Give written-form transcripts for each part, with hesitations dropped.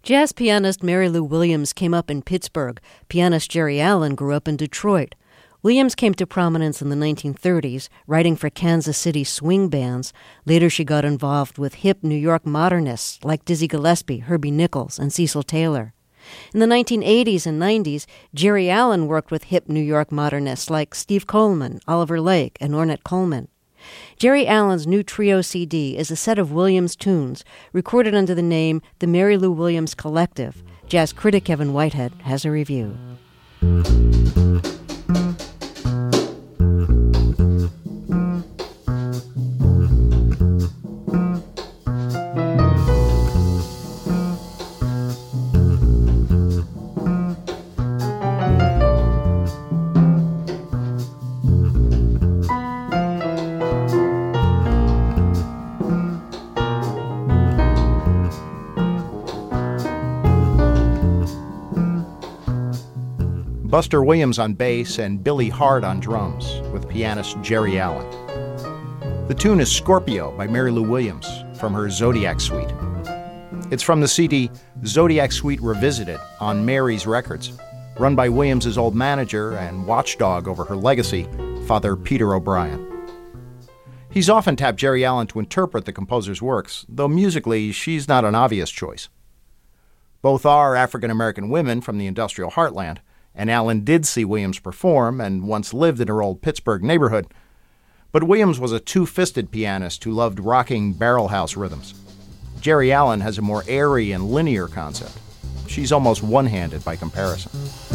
Jazz pianist Mary Lou Williams came up in Pittsburgh. Pianist Jerry Allen grew up in Detroit. Williams came to prominence in the 1930s, writing for Kansas City swing bands. Later she got involved with hip New York modernists like Dizzy Gillespie, Herbie Nichols, and Cecil Taylor. In the 1980s and 90s, Jerry Allen worked with hip New York modernists like Steve Coleman, Oliver Lake, and Ornette Coleman. Jerry Allen's new trio CD is a set of Williams tunes recorded under the name The Mary Lou Williams Collective. Jazz critic Kevin Whitehead has a review. Buster Williams on bass and Billy Hart on drums, with pianist Jerry Allen. The tune is Scorpio by Mary Lou Williams from her Zodiac Suite. It's from the CD Zodiac Suite Revisited on Mary's Records, run by Williams' old manager and watchdog over her legacy, Father Peter O'Brien. He's often tapped Jerry Allen to interpret the composer's works, though musically she's not an obvious choice. Both are African-American women from the industrial heartland, and Allen did see Williams perform and once lived in her old Pittsburgh neighborhood. But Williams was a two-fisted pianist who loved rocking barrelhouse rhythms. Jerry Allen has a more airy and linear concept. She's almost one-handed by comparison.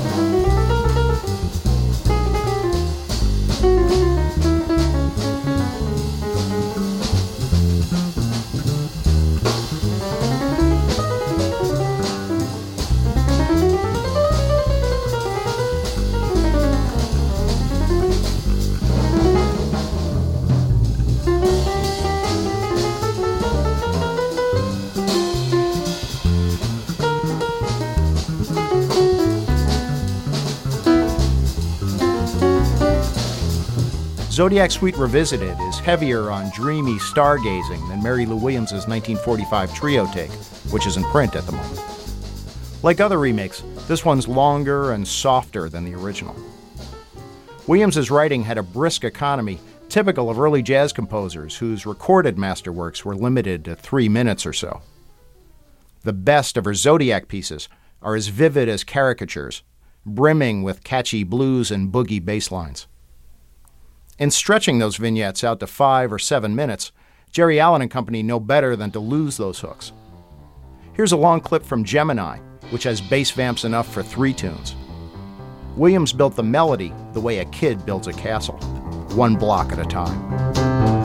Zodiac Suite Revisited is heavier on dreamy stargazing than Mary Lou Williams' 1945 trio take, which is in print at the moment. Like other remakes, this one's longer and softer than the original. Williams' writing had a brisk economy, typical of early jazz composers whose recorded masterworks were limited to 3 minutes or so. The best of her Zodiac pieces are as vivid as caricatures, brimming with catchy blues and boogie bass lines. In stretching those vignettes out to 5 or 7 minutes, Jerry Allen and company know better than to lose those hooks. Here's a long clip from Gemini, which has bass vamps enough for 3 tunes. Williams built the melody the way a kid builds a castle, 1 block at a time.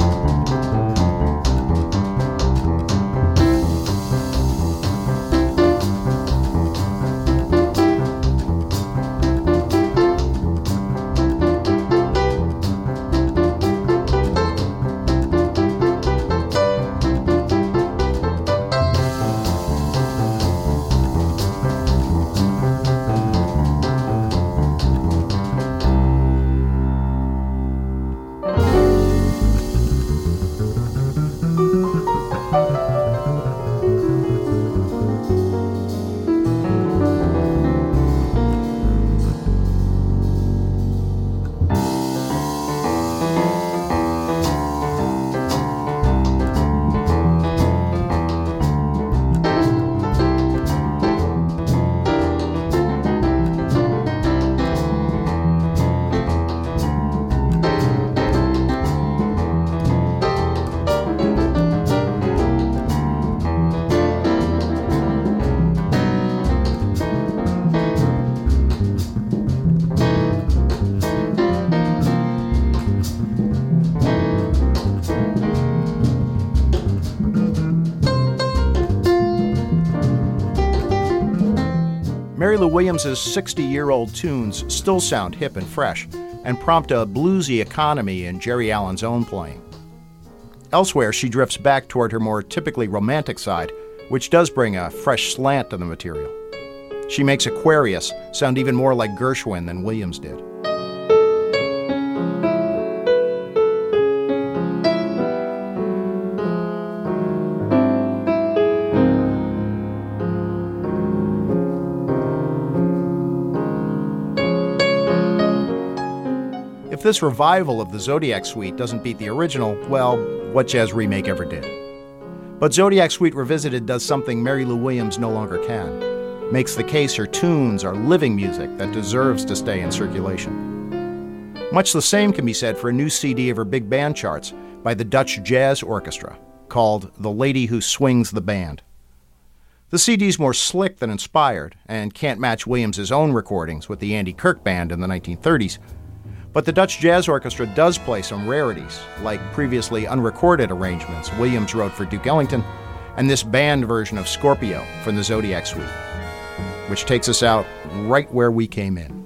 Mary Lou Williams' 60-year-old tunes still sound hip and fresh and prompt a bluesy economy in Jerry Allen's own playing. Elsewhere, she drifts back toward her more typically romantic side, which does bring a fresh slant to the material. She makes Aquarius sound even more like Gershwin than Williams did. If this revival of the Zodiac Suite doesn't beat the original, well, what jazz remake ever did? But Zodiac Suite Revisited does something Mary Lou Williams no longer can. Makes the case her tunes are living music that deserves to stay in circulation. Much the same can be said for a new CD of her big band charts by the Dutch Jazz Orchestra, called The Lady Who Swings the Band. The CD's more slick than inspired, and can't match Williams' own recordings with the Andy Kirk Band in the 1930s, but the Dutch Jazz Orchestra does play some rarities, like previously unrecorded arrangements Williams wrote for Duke Ellington, and this band version of Scorpio from the Zodiac Suite, which takes us out right where we came in.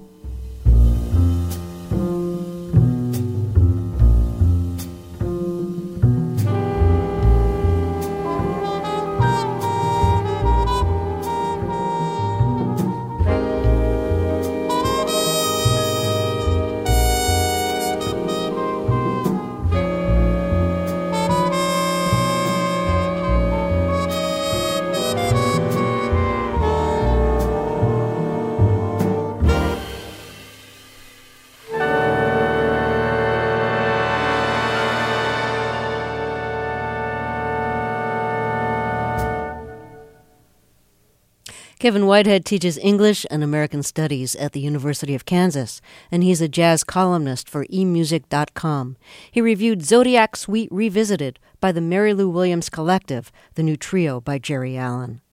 Kevin Whitehead teaches English and American Studies at the University of Kansas, and he's a jazz columnist for emusic.com. He reviewed Zodiac Suite Revisited by the Mary Lou Williams Collective, the new trio by Jerry Allen.